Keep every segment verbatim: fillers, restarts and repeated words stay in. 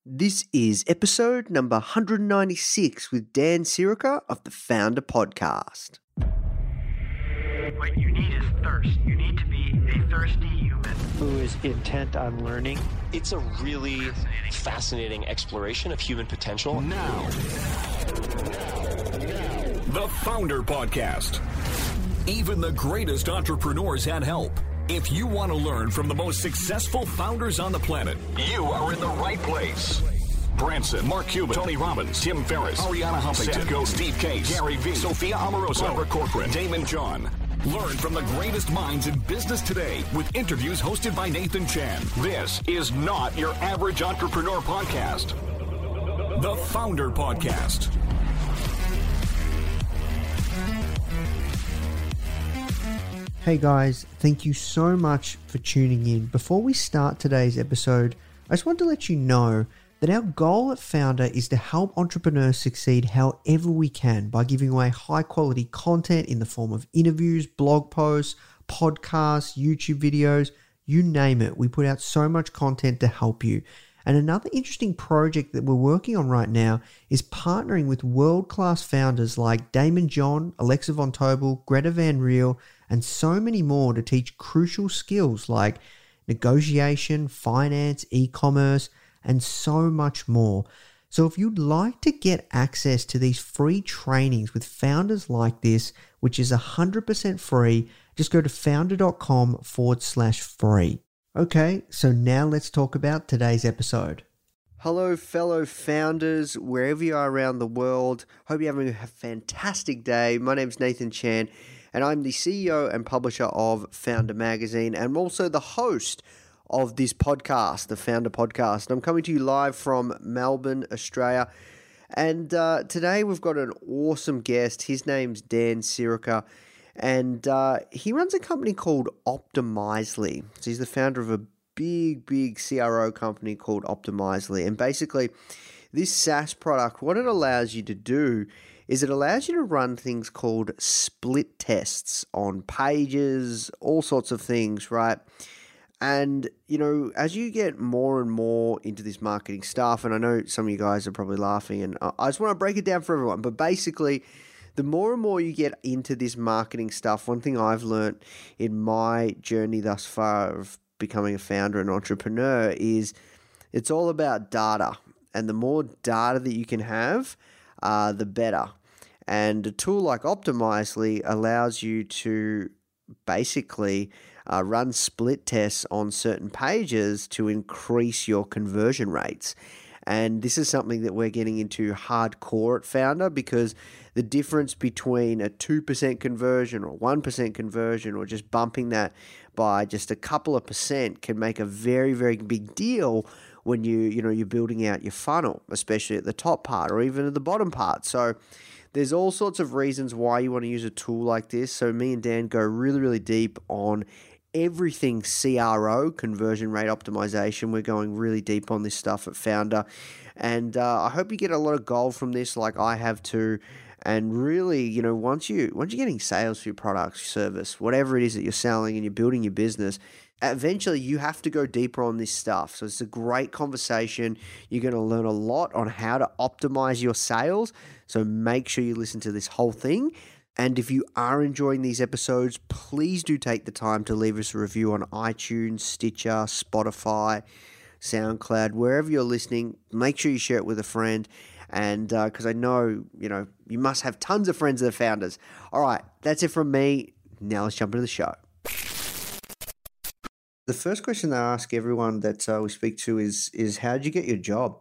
This is episode number one hundred ninety-six with Dan Sirica of the Founder Podcast. What you need is thirst. You need to be a thirsty human who is intent on learning. It's a really fascinating, fascinating exploration of human potential. Now, the Founder Podcast. Even the greatest entrepreneurs had help. If you want to learn from the most successful founders on the planet, you are in the right place. Branson, Mark Cuban, Tony Robbins, Tim Ferriss, Ariana Huffington, Seth Godin, Steve Case, Gary Vee, Sophia Amoruso, Barbara Corcoran, Damon John. Learn from the greatest minds in business today with interviews hosted by Nathan Chan. This is not your average entrepreneur podcast. The Founder Podcast. Hey guys, thank you so much for tuning in. Before we start today's episode, I just want to let you know that our goal at Founder is to help entrepreneurs succeed however we can by giving away high quality content in the form of interviews, blog posts, podcasts, YouTube videos, you name it. We put out so much content to help you. And another interesting project that we're working on right now is partnering with world-class founders like Damon John, Alexa Von Tobel, Greta Van Riel, and so many more to teach crucial skills like negotiation, finance, e-commerce, and so much more. So if you'd like to get access to these free trainings with founders like this, which is one hundred percent free, just go to founder.com forward slash free. Okay, so now let's talk about today's episode. Hello, fellow founders, wherever you are around the world. Hope you're having a fantastic day. My name's Nathan Chan, and I'm the C E O and publisher of Founder Magazine, and I'm also the host of this podcast, the Founder Podcast. I'm coming to you live from Melbourne, Australia, and uh, today we've got an awesome guest. His name's Dan Sirica, and uh, he runs a company called Optimizely. So he's the founder of a big, big C R O company called Optimizely. And basically, this SaaS product, what it allows you to do is it allows you to run things called split tests on pages, all sorts of things, right? And, you know, as you get more and more into this marketing stuff, and I know some of you guys are probably laughing, and I just want to break it down for everyone, but basically, the more and more you get into this marketing stuff, one thing I've learned in my journey thus far of becoming a founder and entrepreneur is it's all about data. And the more data that you can have, uh, the better. And a tool like Optimizely allows you to basically uh, run split tests on certain pages to increase your conversion rates. And this is something that we're getting into hardcore at Founder, because the difference between a two percent conversion or one percent conversion or just bumping that by just a couple of percent can make a very, very big deal when you, you know, you're building out your funnel, especially at the top part or even at the bottom part. So there's all sorts of reasons why you want to use a tool like this. So me and Dan go really, really deep on everything C R O, conversion rate optimization. We're going really deep on this stuff at Founder. And uh, I hope you get a lot of gold from this like I have too. And really, you know, once, you, once you're getting sales for your product, service, whatever it is that you're selling and you're building your business, eventually you have to go deeper on this stuff. So it's a great conversation. You're going to learn a lot on how to optimize your sales. So make sure you listen to this whole thing. And if you are enjoying these episodes, please do take the time to leave us a review on iTunes, Stitcher, Spotify, SoundCloud, wherever you're listening. Make sure you share it with a friend. And because uh, I know, you know, you must have tons of friends that are founders. All right, that's it from me. Now let's jump into the show. The first question I ask everyone that uh, we speak to is, is how did you get your job?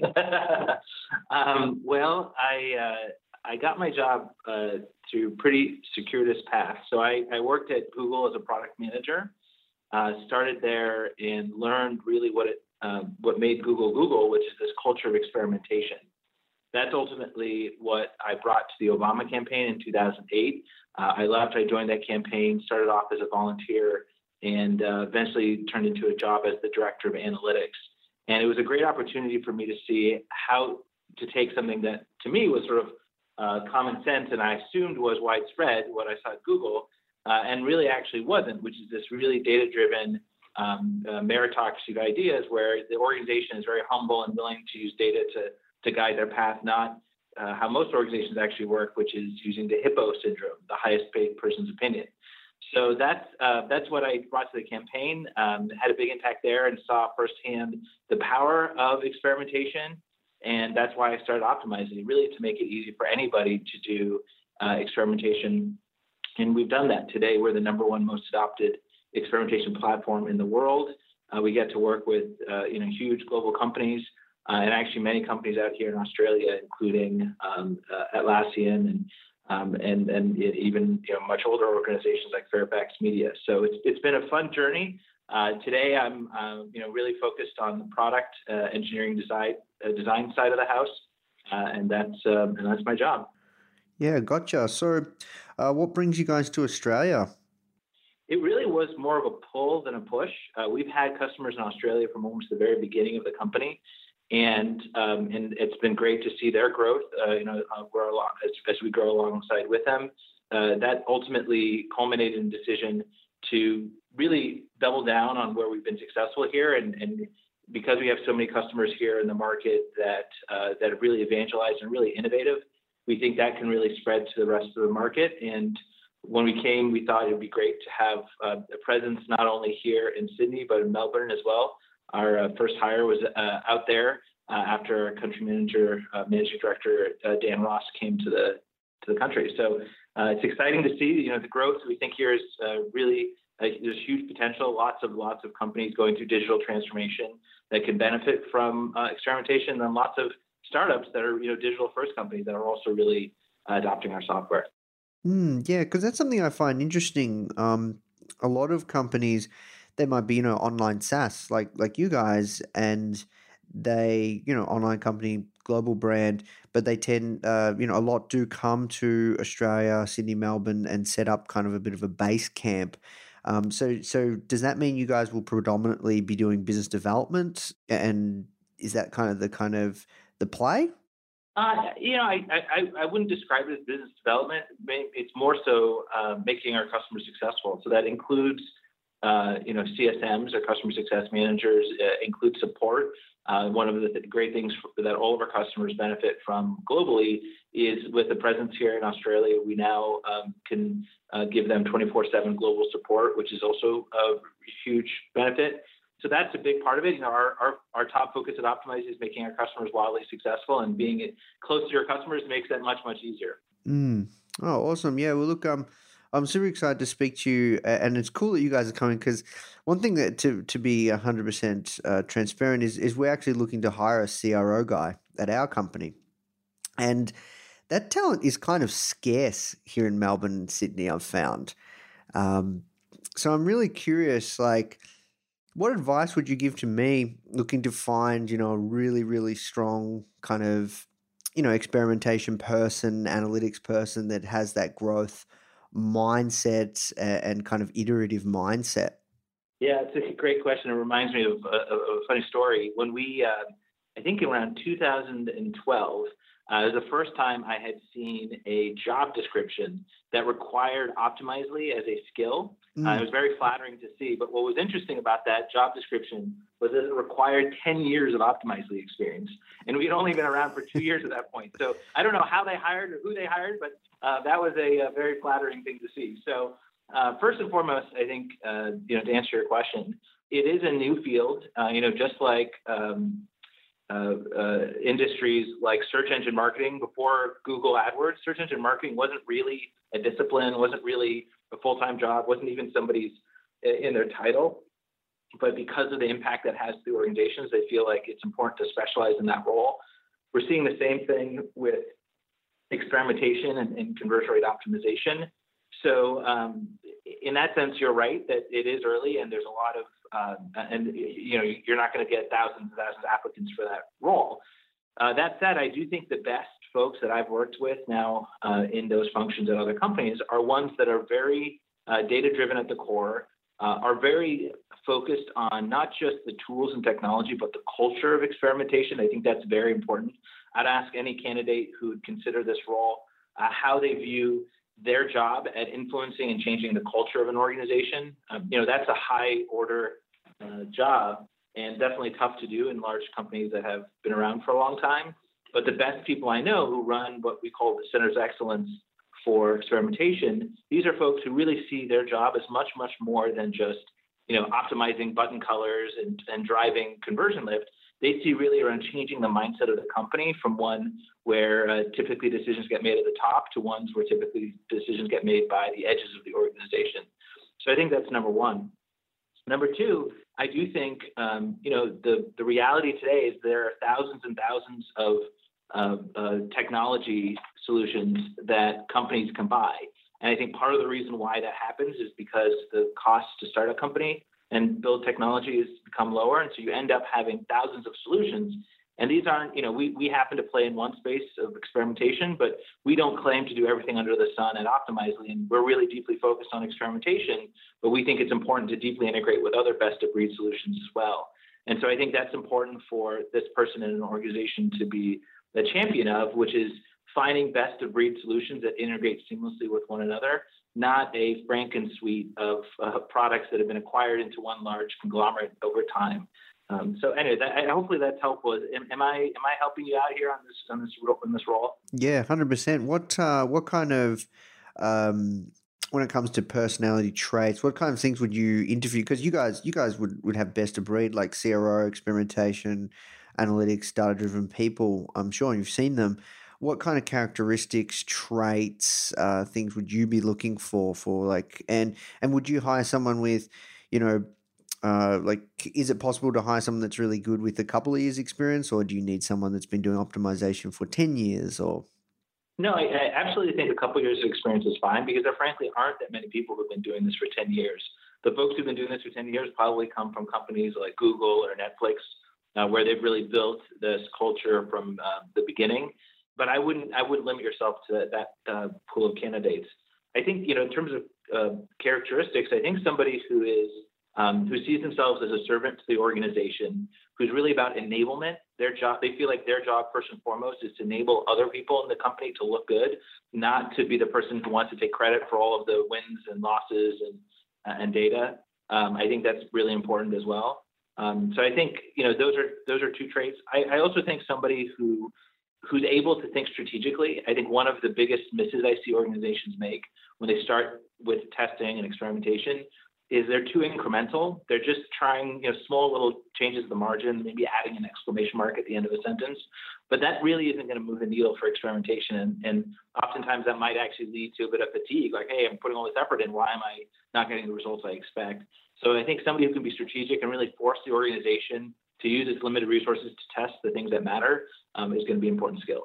um, well, I uh, I got my job uh, through pretty circuitous path. So I, I worked at Google as a product manager, uh, started there and learned really what it uh, what made Google Google, which is this culture of experimentation. That's ultimately what I brought to the Obama campaign in two thousand eight. Uh, I left, I joined that campaign, started off as a volunteer, and uh, eventually turned into a job as the director of analytics. And it was a great opportunity for me to see how to take something that to me was sort of uh, common sense and I assumed was widespread, what I saw at Google, uh, and really actually wasn't, which is this really data-driven um, uh, meritocracy of ideas, where the organization is very humble and willing to use data to to guide their path, not uh, how most organizations actually work, which is using the HIPPO syndrome, the highest paid person's opinion. So that's uh, that's what I brought to the campaign. Um, had a big impact there and saw firsthand the power of experimentation, and that's why I started Optimizely, really to make it easy for anybody to do uh, experimentation. And we've done that. Today, we're the number one most adopted experimentation platform in the world. Uh, we get to work with uh, you know huge global companies, uh, and actually many companies out here in Australia, including um, uh, Atlassian and Um, and and it, even you know much older organizations like Fairfax Media. So it's it's been a fun journey. Uh, today I'm uh, you know really focused on the product uh, engineering design uh, design side of the house, uh, and that's um, and that's my job. Yeah, gotcha. So, uh, what brings you guys to Australia? It really was more of a pull than a push. Uh, we've had customers in Australia from almost the very beginning of the company. And um, and it's been great to see their growth, uh, you know, uh, grow along, as, as we grow alongside with them. Uh, that ultimately culminated in a decision to really double down on where we've been successful here. And, and because we have so many customers here in the market that uh, that have really evangelized and really innovative, we think that can really spread to the rest of the market. And when we came, we thought it would be great to have uh, a presence not only here in Sydney, but in Melbourne as well. Our uh, first hire was uh, out there uh, after our country manager, uh, managing director uh, Dan Ross came to the to the country. So uh, it's exciting to see, you know, the growth. We think here is uh, really uh, there's huge potential. Lots of lots of companies going through digital transformation that can benefit from uh, experimentation, and lots of startups that are you know digital first companies that are also really uh, adopting our software. Mm, yeah, because that's something I find interesting. Um, a lot of companies, they might be, you know, online SaaS like like you guys, and they, you know, online company, global brand, but they tend, uh, you know, a lot do come to Australia, Sydney, Melbourne, and set up kind of a bit of a base camp. Um, so, so does that mean you guys will predominantly be doing business development, and is that kind of the kind of the play? Uh, you know, I, I, I wouldn't describe it as business development. It's more so uh, making our customers successful. So that includes Uh, you know, C S Ms or customer success managers, uh, include support. Uh, one of the th- great things for, that all of our customers benefit from globally is with the presence here in Australia, we now um, can uh, give them twenty-four seven global support, which is also a huge benefit. So that's a big part of it. You know, our, our, our top focus at Optimizely is making our customers wildly successful, and being close to your customers makes that much, much easier. Mm. Oh, awesome. Yeah, well, look, um, I'm super excited to speak to you, and it's cool that you guys are coming, because one thing that to, to be one hundred percent uh, transparent is, is we're actually looking to hire a C R O guy at our company. And that talent is kind of scarce here in Melbourne and Sydney, I've found. Um, so I'm really curious, like, what advice would you give to me looking to find, you know, a really, really strong kind of, you know, experimentation person, analytics person that has that growth mindset and kind of iterative mindset? Yeah, it's a great question. It reminds me of a, of a funny story. When we, uh, I think around two thousand twelve, uh, it was the first time I had seen a job description that required Optimizely as a skill. Mm. Uh, it was very flattering to see. But what was interesting about that job description was that it required ten years of Optimizely experience. And we had only been around for two years at that point. So I don't know how they hired or who they hired, but uh, that was a, a very flattering thing to see. So uh, first and foremost, I think, uh, you know, to answer your question, it is a new field, uh, you know, just like um, uh, uh, industries like search engine marketing. Before Google AdWords, search engine marketing wasn't really a discipline, wasn't really a full-time job, wasn't even somebody's in their title. But because of the impact that has to organizations, they feel like it's important to specialize in that role. We're seeing the same thing with experimentation and, and conversion rate optimization. So um, in that sense, you're right that it is early, and there's a lot of, uh, and you know, you're not going to get thousands and thousands of applicants for that role. Uh, that said, I do think the best folks that I've worked with now uh, in those functions at other companies are ones that are very uh, data-driven at the core, uh, are very focused on not just the tools and technology, but the culture of experimentation. I think that's very important. I'd ask any candidate who would consider this role uh, how they view their job at influencing and changing the culture of an organization. Um, you know, that's a high order uh, job, and definitely tough to do in large companies that have been around for a long time. But the best people I know who run what we call the Centers of Excellence for experimentation, these are folks who really see their job as much, much more than just, you know, optimizing button colors and, and driving conversion lift. They see really around changing the mindset of the company from one where uh, typically decisions get made at the top to ones where typically decisions get made by the edges of the organization. So I think that's number one. Number two, I do think, um, you know, the, the reality today is there are thousands and thousands of uh, uh, technology solutions that companies can buy. And I think part of the reason why that happens is because the cost to start a company and build technology has become lower. And so you end up having thousands of solutions. And these aren't, you know, we, we happen to play in one space of experimentation, but we don't claim to do everything under the sun at Optimizely. And we're really deeply focused on experimentation, but we think it's important to deeply integrate with other best of breed solutions as well. And so I think that's important for this person in an organization to be the champion of, which is finding best of breed solutions that integrate seamlessly with one another, not a Franken suite of uh, products that have been acquired into one large conglomerate over time. Um, so anyway, that, I, hopefully that's helpful. Am, am I am I helping you out here on this on this in this role? Yeah, one hundred percent. What uh, what kind of um, when it comes to personality traits, what kind of things would you interview? Because you guys you guys would, would have best of breed like C R O, experimentation, analytics, data driven people. I'm sure you've seen them. What kind of characteristics, traits, uh, things would you be looking for for like, and and would you hire someone with, you know, uh, like, is it possible to hire someone that's really good with a couple of years experience, or do you need someone that's been doing optimization for ten years or? No, I, I absolutely think a couple of years of experience is fine because there frankly aren't that many people who've been doing this for ten years. The folks who've been doing this for ten years probably come from companies like Google or Netflix, uh, where they've really built this culture from uh, the beginning. But I wouldn't I wouldn't limit yourself to that, that uh, pool of candidates. I think, you know, in terms of uh, characteristics, I think somebody who is um, who sees themselves as a servant to the organization, who's really about enablement. Their job, they feel like their job first and foremost is to enable other people in the company to look good, not to be the person who wants to take credit for all of the wins and losses and uh, and data. Um, I think that's really important as well. Um, so I think, you know, those are those are two traits. I, I also think somebody who who's able to think strategically. I think one of the biggest misses I see organizations make when they start with testing and experimentation is they're too incremental. They're just trying, you know, small little changes at the margin, maybe adding an exclamation mark at the end of a sentence. But that really isn't going to move the needle for experimentation. And, and oftentimes that might actually lead to a bit of fatigue. Like, hey, I'm putting all this effort in. Why am I not getting the results I expect? So I think somebody who can be strategic and really force the organization to use its limited resources to test the things that matter um, is going to be an important skill.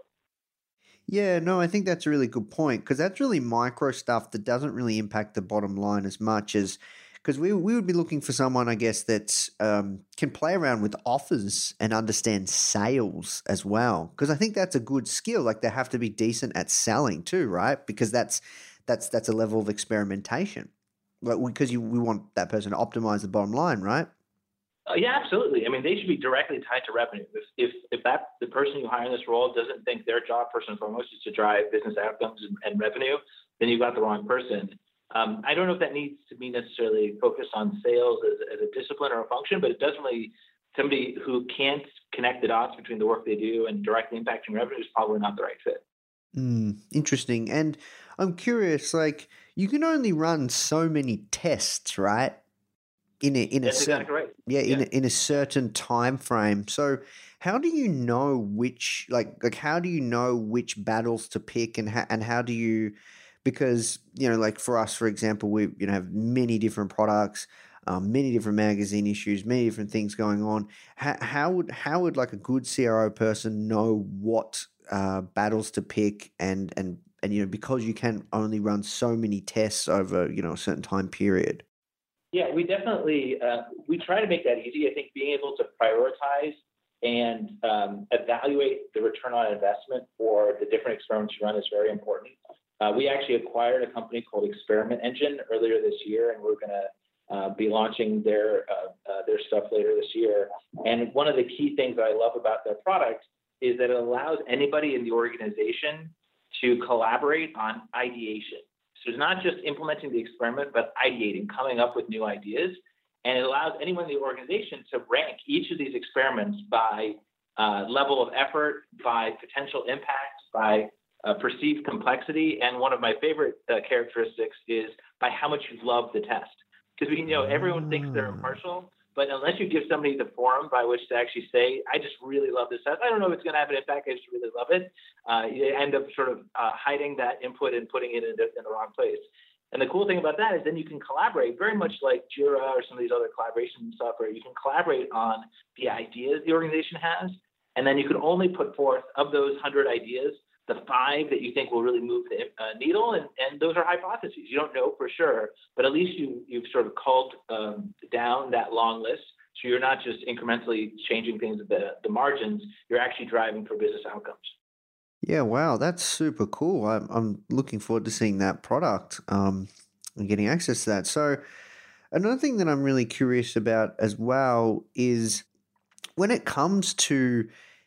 Yeah, no, I think that's a really good point because that's really micro stuff that doesn't really impact the bottom line as much as because we we would be looking for someone, I guess, that um, can play around with offers and understand sales as well. Because I think that's a good skill. Like they have to be decent at selling too, right? Because that's that's that's a level of experimentation. Like because you we want that person to optimize the bottom line, right? Uh, yeah, absolutely. I mean, they should be directly tied to revenue. If if if that the person you hire in this role doesn't think their job first and foremost is to drive business outcomes and, and revenue, then you've got the wrong person. Um, I don't know if that needs to be necessarily focused on sales as, as a discipline or a function, but it does really somebody who can't connect the dots between the work they do and directly impacting revenue is probably not the right fit. Mm, interesting. And I'm curious, like you can only run so many tests, right? In a in That's a certain exactly right. yeah, Yeah. in a, in a certain time frame. So how do you know which like like how do you know which battles to pick and how, and how do you because you know like for us for example we you know have many different products, um, many different magazine issues, many different things going on. How, how would how would like a good C R O person know what uh, battles to pick and and and you know because you can only run so many tests over you know a certain time period. Yeah, we definitely, uh, we try to make that easy. I think being able to prioritize and um, evaluate the return on investment for the different experiments you run is very important. Uh, we actually acquired a company called Experiment Engine earlier this year, and we're going to uh, be launching their, uh, uh, their stuff later this year. And one of the key things that I love about their product is that it allows anybody in the organization to collaborate on ideation. So it's not just implementing the experiment, but ideating, coming up with new ideas. And it allows anyone in the organization to rank each of these experiments by uh, level of effort, by potential impact, by uh, perceived complexity. And one of my favorite uh, characteristics is by how much you love the test. Because, you know, everyone thinks they're impartial, but unless you give somebody the forum by which to actually say, I just really love this test, I don't know if it's going to have an impact, I just really love it, uh, you end up sort of uh, hiding that input and putting it in the, in the wrong place. And the cool thing about that is then you can collaborate very much like Jira or some of these other collaboration software. You can collaborate on the ideas the organization has, and then you can only put forth of those one hundred ideas, the five that you think will really move the uh, needle, and, and those are hypotheses. You don't know for sure, but at least you, you've sort of culled um, down that long list, so you're not just incrementally changing things at the, the margins, you're actually driving for business outcomes. Yeah, wow, that's super cool. I'm, I'm looking forward to seeing that product um, and getting access to that. So another thing that I'm really curious about as well is when it comes to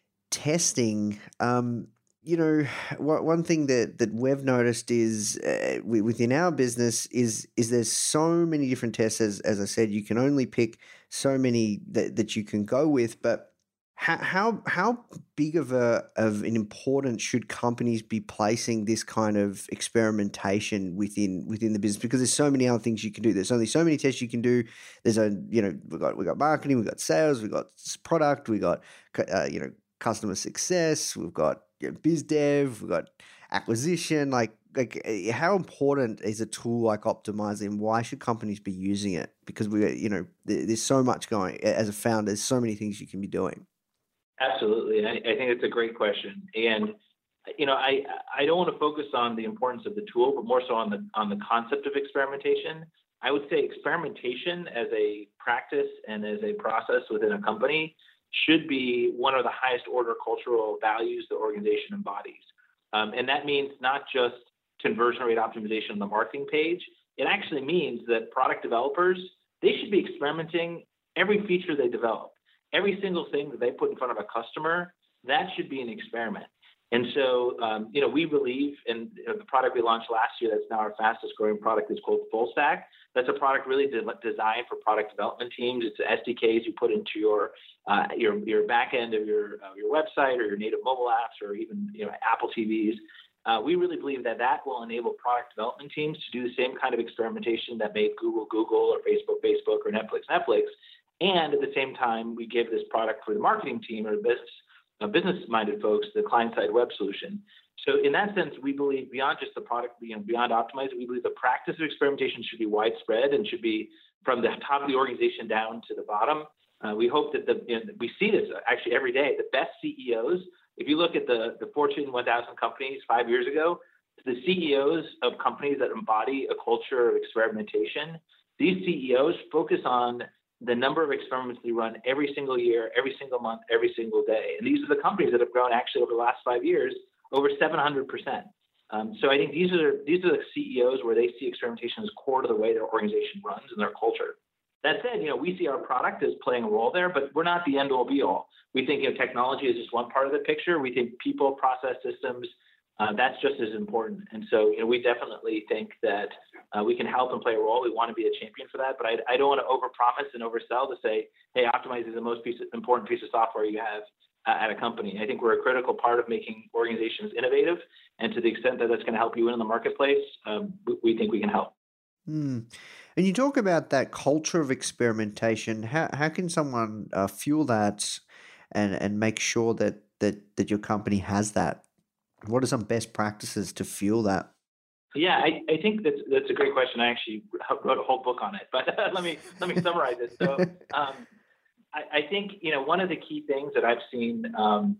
testing, um, you know, one thing that, that we've noticed is uh, within our business is is there's so many different tests. As, as I said, you can only pick so many that, that you can go with, but How how how big of a of an importance should companies be placing this kind of experimentation within within the business? Because there's so many other things you can do. There's only so many tests you can do. There's a you know we got we got marketing, we got sales, we got product, we got uh, you know customer success, we've got you know, biz dev, we've got acquisition. Like like how important is a tool like Optimizer, and why should companies be using it? Because we you know there's so much going as a founder. There's so many things you can be doing. Absolutely. I, I think it's a great question. And, you know, I, I don't want to focus on the importance of the tool, but more so on the, on the concept of experimentation. I would say experimentation as a practice and as a process within a company should be one of the highest order cultural values the organization embodies. Um, and that means not just conversion rate optimization on the marketing page. It actually means that product developers, they should be experimenting every feature they develop. Every single thing that they put in front of a customer, that should be an experiment. And so, um, you know, we believe in you know, the product we launched last year that's now our fastest growing product is called Full Stack. That's a product really de- designed for product development teams. It's S D Ks you put into your uh, your your back end of your uh, your website or your native mobile apps or even you know Apple T Vs. Uh, we really believe that that will enable product development teams to do the same kind of experimentation that made Google Google or Facebook Facebook or Netflix Netflix. And at the same time, we give this product for the marketing team or business, uh, business-minded folks, the client-side web solution. So in that sense, we believe beyond just the product, you know, beyond Optimizer, we believe the practice of experimentation should be widespread and should be from the top of the organization down to the bottom. Uh, we hope that the you know, we see this actually every day. The best C E Os, if you look at the, the Fortune one thousand companies five years ago, the C E Os of companies that embody a culture of experimentation, these C E Os focus on the number of experiments they run every single year, every single month, every single day. And these are the companies that have grown actually over the last five years, over seven hundred percent. Um, so I think these are these are the C E Os where they see experimentation as core to the way their organization runs and their culture. That said, you know, we see our product as playing a role there, but we're not the end all be all. We think you know, technology is just one part of the picture. We think people, process, systems, Uh, that's just as important. And so, you know, we definitely think that uh, we can help and play a role. We want to be a champion for that, but I, I don't want to overpromise and oversell to say, hey, Optimize is the most piece of, important piece of software you have uh, at a company. I think we're a critical part of making organizations innovative, and to the extent that that's going to help you win in the marketplace, um, we, we think we can help. Mm. And you talk about that culture of experimentation. How how can someone uh, fuel that and, and make sure that, that, that your company has that? What are some best practices to fuel that? Yeah, I, I think that's that's a great question. I actually wrote a whole book on it, but let me let me summarize it. So um, I, I think you know one of the key things that I've seen um,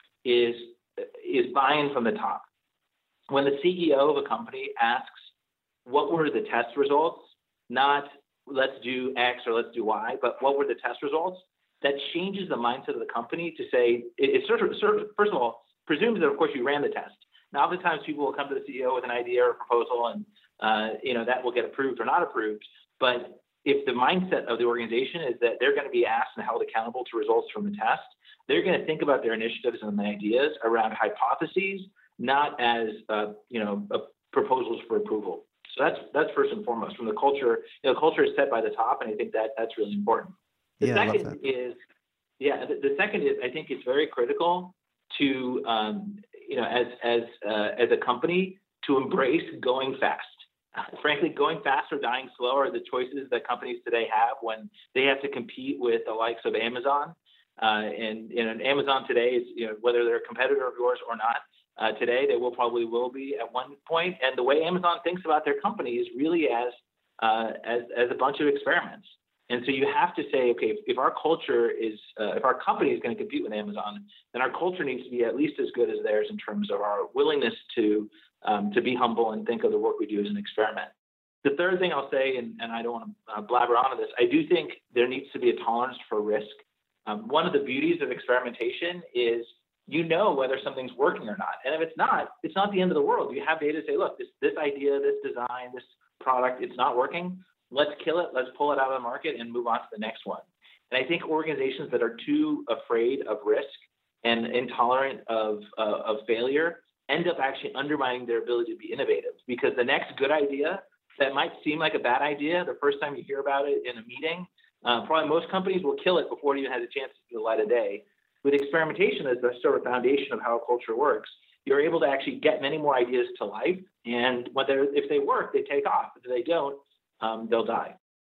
is is buy-in from the top. When the C E O of a company asks, "What were the test results?" Not "Let's do X" or "Let's do Y," but "What were the test results?" That changes the mindset of the company to say it, it's sort of, sort of first of all. Presumes that, of course, you ran the test. Now, oftentimes people will come to the C E O with an idea or a proposal, and uh, you know that will get approved or not approved. But if the mindset of the organization is that they're going to be asked and held accountable to results from the test, they're going to think about their initiatives and the ideas around hypotheses, not as uh, you know uh, proposals for approval. So that's that's first and foremost. From the culture, you know, culture is set by the top, and I think that that's really important. The Yeah, I love second that. is, yeah, the, the second is I think it's very critical to, um, you know, as as uh, as a company to embrace going fast. Uh, frankly, going fast or dying slow are the choices that companies today have when they have to compete with the likes of Amazon. Uh, and, and Amazon today is, you know, whether they're a competitor of yours or not, uh, today they will probably will be at one point. And the way Amazon thinks about their company is really as uh, as as a bunch of experiments. And so you have to say, okay, if, if our culture is, uh, if our company is going to compete with Amazon, then our culture needs to be at least as good as theirs in terms of our willingness to um, to be humble and think of the work we do as an experiment. The third thing I'll say, and, and I don't want to uh, blabber on to this, I do think there needs to be a tolerance for risk. Um, one of the beauties of experimentation is you know whether something's working or not. And if it's not, it's not the end of the world. You have data to say, look, this this idea, this design, this product, it's not working. Let's kill it. Let's pull it out of the market and move on to the next one. And I think organizations that are too afraid of risk and intolerant of uh, of failure end up actually undermining their ability to be innovative, because the next good idea that might seem like a bad idea the first time you hear about it in a meeting, uh, probably most companies will kill it before it even has a chance to see the light of day. With experimentation as the sort of foundation of how a culture works, you're able to actually get many more ideas to life. And whether if they work, they take off. If they don't, um, they'll die.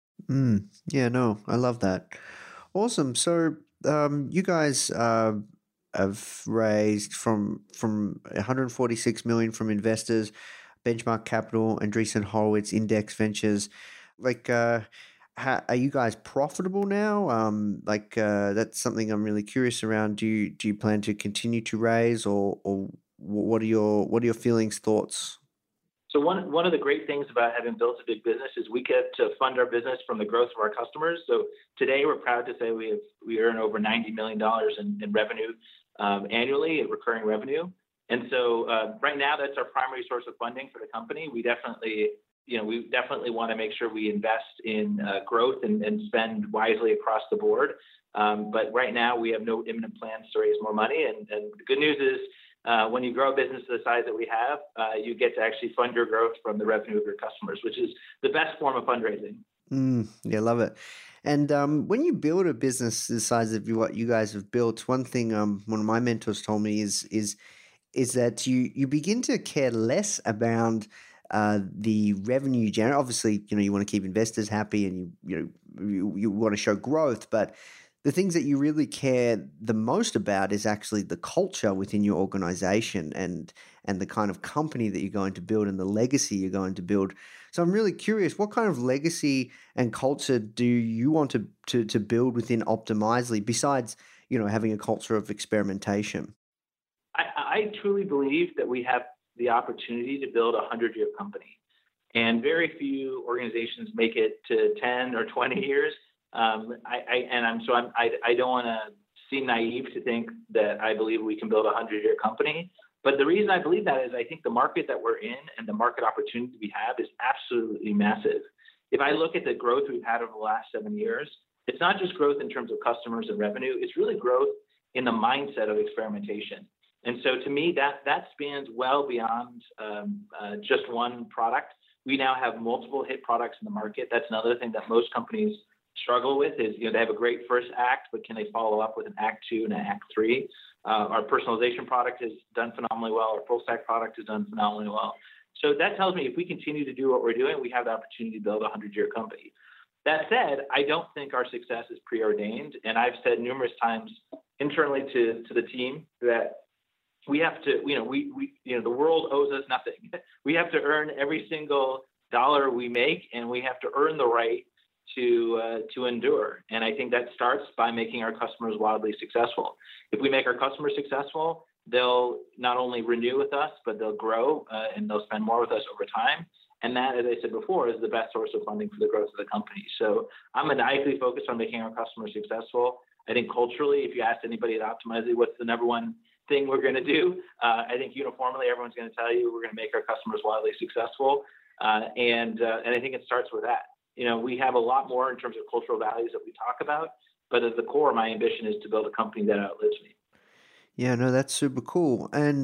Mm, yeah, no, I love that. Awesome. So um, you guys uh, have raised from from one hundred forty-six million dollars from investors, Benchmark Capital, Andreessen Horowitz, Index Ventures. Like, uh, how, are you guys profitable now? Um, like, uh, that's something I'm really curious around. Do you do you plan to continue to raise, or or what are your what are your feelings, thoughts? So one one of the great things about having built a big business is we get to fund our business from the growth of our customers. So today we're proud to say we have we earn over ninety million dollars in, in revenue um, annually, in recurring revenue. And so uh, right now that's our primary source of funding for the company. We definitely, you know, we definitely want to make sure we invest in uh, growth and, and spend wisely across the board. Um, but right now we have no imminent plans to raise more money. And, and the good news is, Uh, when you grow a business the size that we have, uh, you get to actually fund your growth from the revenue of your customers, which is the best form of fundraising. Mm, yeah, love it. And um, when you build a business the size of what you guys have built, one thing um, one of my mentors told me is is is that you you begin to care less about uh, the revenue generate. Obviously, you know you want to keep investors happy, and you you know you, you want to show growth, but the things that you really care the most about is actually the culture within your organization and and the kind of company that you're going to build and the legacy you're going to build. So I'm really curious, what kind of legacy and culture do you want to to, to build within Optimizely besides, you know, having a culture of experimentation? I, I truly believe that we have the opportunity to build a hundred-year company, and very few organizations make it to ten or twenty years. Um, I, I, and I'm so I'm, I, I don't want to seem naive to think that I believe we can build a hundred-year company. But the reason I believe that is I think the market that we're in and the market opportunity we have is absolutely massive. If I look at the growth we've had over the last seven years, it's not just growth in terms of customers and revenue. It's really growth in the mindset of experimentation. And so to me, that that spans well beyond um, uh, just one product. We now have multiple hit products in the market. That's another thing that most companies struggle with is, you know, they have a great first act, but can they follow up with an act two and an act three? Uh, our personalization product has done phenomenally well. Our full stack product has done phenomenally well. So that tells me if we continue to do what we're doing, we have the opportunity to build a hundred-year company. That said, I don't think our success is preordained. And I've said numerous times internally to, to the team that we have to, you know, we, we, you know, the world owes us nothing. We have to earn every single dollar we make, and we have to earn the right to uh, to endure. And I think that starts by making our customers wildly successful. If we make our customers successful, they'll not only renew with us, but they'll grow uh, and they'll spend more with us over time. And that, as I said before, is the best source of funding for the growth of the company. So I'm maniacally focused on making our customers successful. I think culturally, if you ask anybody at Optimizely, what's the number one thing we're going to do? Uh, I think uniformly, everyone's going to tell you we're going to make our customers wildly successful. Uh, and uh, and I think it starts with that. You know, we have a lot more in terms of cultural values that we talk about, but at the core, my ambition is to build a company that outlives me. Yeah, no, that's super cool. And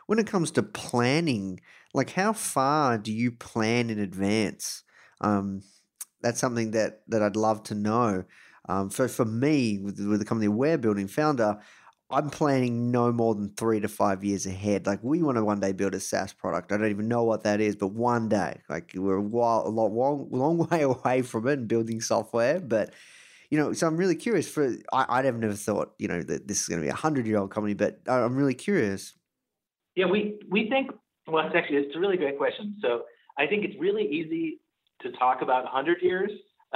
when it comes to planning, like how far do you plan in advance? Um, that's something that, that I'd love to know. Um, so for me, with, with the company we're building, Founder, I'm planning no more than three to five years ahead. Like we want to one day build a SaaS product. I don't even know what that is, but one day, like we're a, while, a long, long, long way away from it and building software. But, you know, so I'm really curious for, I, I'd have never thought, you know, that this is going to be a hundred year old company, but I'm really curious. Yeah, we, we think, well, it's actually, it's a really great question. So I think it's really easy to talk about one hundred years.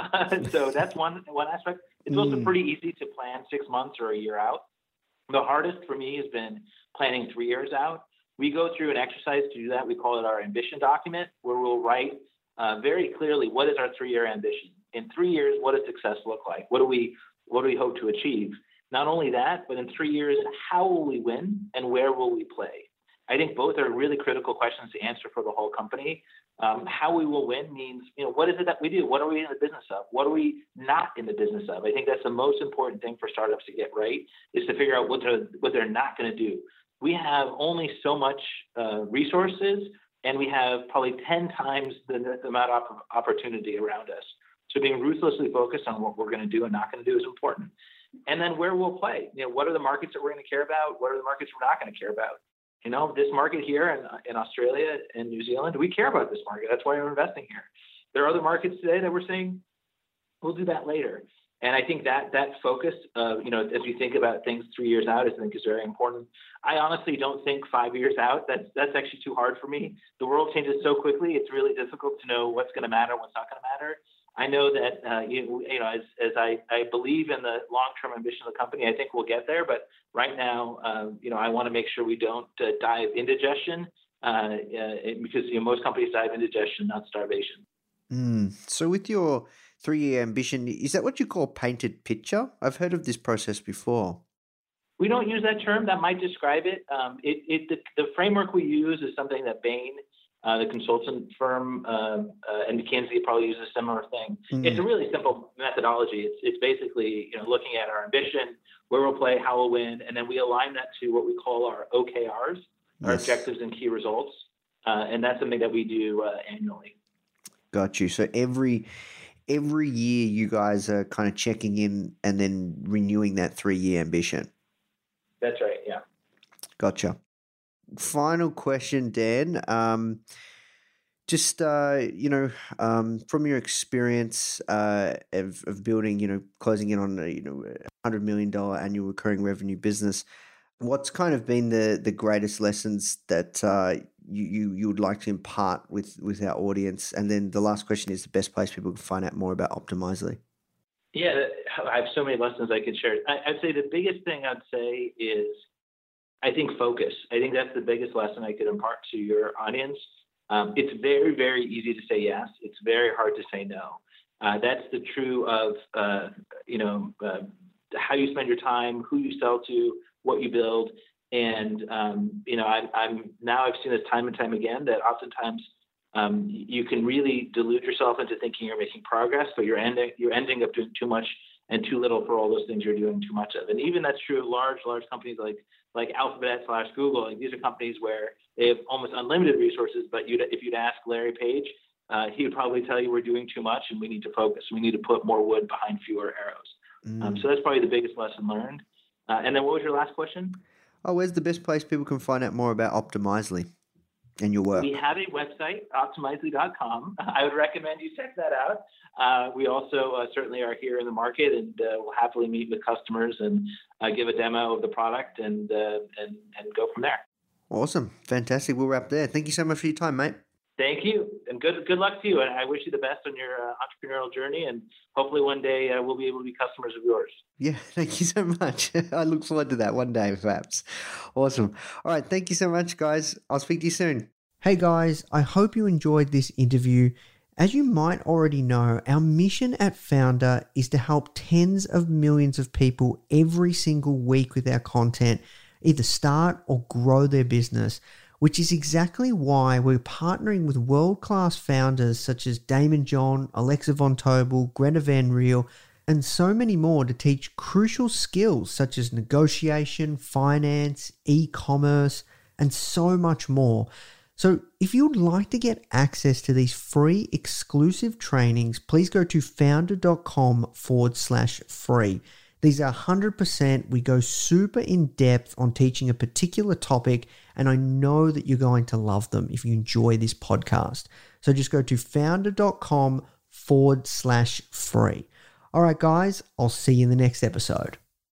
So that's one, one aspect. It's also Mm. pretty easy to plan six months or a year out. The hardest for me has been planning three years out. We go through an exercise to do that. We call it our ambition document, where we'll write uh, very clearly what is our three-year ambition. In three years, what does success look like? What do we what do we hope to achieve? Not only that, but in three years, how will we win and where will we play? I think both are really critical questions to answer for the whole company. Um, how we will win means, you know, what is it that we do? What are we in the business of? What are we not in the business of? I think that's the most important thing for startups to get right, is to figure out what they're, what they're not going to do. We have only so much uh, resources, and we have probably ten times the, the amount of opportunity around us. So being ruthlessly focused on what we're going to do and not going to do is important. And then where we'll play. You know, what are the markets that we're going to care about? What are the markets we're not going to care about? You know, this market here in, in Australia and New Zealand, we care about this market. That's why we're investing here. There are other markets today that we're saying, we'll do that later. And I think that that focus, uh, you know, as we think about things three years out, I think is very important. I honestly don't think five years out. That's that's actually too hard for me. The world changes so quickly. It's really difficult to know what's going to matter, what's not going to matter. I know that, uh, you, you know, as, as I, I believe in the long-term ambition of the company, I think we'll get there. But right now, uh, you know, I want to make sure we don't uh, dive indigestion uh, uh, because, you know, most companies dive indigestion, not starvation. Mm. So with your three-year ambition, is that what you call painted picture? I've heard of this process before. We don't use that term. That might describe it. Um, it, it the, the framework we use is something that Bain, Uh, the consultant firm, uh, uh, and McKinsey probably uses a similar thing. Mm. It's a really simple methodology. It's it's basically, you know, looking at our ambition, where we'll play, how we'll win, and then we align that to what we call our O K Rs, our yes. objectives and key results, uh, and that's something that we do uh, annually. Got you. So every every year, you guys are kind of checking in and then renewing that three-year ambition. That's right. Yeah. Gotcha. Final question, Dan. Um, just, uh, you know, um, from your experience uh, of, of building, you know, closing in on a, you know, a one hundred million dollars annual recurring revenue business, what's kind of been the, the greatest lessons that uh, you, you, you would like to impart with, with our audience? And then the last question is the best place people can find out more about Optimizely. Yeah, I have so many lessons I could share. I, I'd say the biggest thing I'd say is, I think focus. I think that's the biggest lesson I could impart to your audience. Um, it's very, very easy to say yes. It's very hard to say no. Uh, that's the true of, uh, you know, uh, how you spend your time, who you sell to, what you build. And, um, you know, I, I'm now I've seen this time and time again that oftentimes um, you can really delude yourself into thinking you're making progress, but you're ending, you're ending up doing too much and too little for all those things you're doing too much of. And even that's true of large, large companies like like Alphabet slash Google. Like these are companies where they have almost unlimited resources, but you'd, if you'd ask Larry Page, uh, he would probably tell you we're doing too much and we need to focus. We need to put more wood behind fewer arrows. Mm. Um, so that's probably the biggest lesson learned. Uh, and then what was your last question? Oh, where's the best place people can find out more about Optimizely and your work? We have a website, optimizely dot com. I would recommend you check that out. Uh, we also uh, certainly are here in the market, and uh, we'll happily meet with customers and uh, give a demo of the product and, uh, and and go from there. Awesome. Fantastic. We'll wrap there. Thank you so much for your time, mate. Thank you. And good good luck to you. And I wish you the best on your uh, entrepreneurial journey. And hopefully one day uh, we'll be able to be customers of yours. Yeah, thank you so much. I look forward to that one day, perhaps. Awesome. All right. Thank you so much, guys. I'll speak to you soon. Hey, guys. I hope you enjoyed this interview. As you might already know, our mission at Founder is to help tens of millions of people every single week with our content, either start or grow their business, which is exactly why we're partnering with world-class founders such as Damon John, Alexa Von Tobel, Greta Van Riel, and so many more to teach crucial skills such as negotiation, finance, e-commerce, and so much more. So if you'd like to get access to these free exclusive trainings, please go to founder.com forward slash free. These are one hundred percent. We go super in depth on teaching a particular topic, and I know that you're going to love them if you enjoy this podcast. So just go to founder.com forward slash free. All right, guys, I'll see you in the next episode.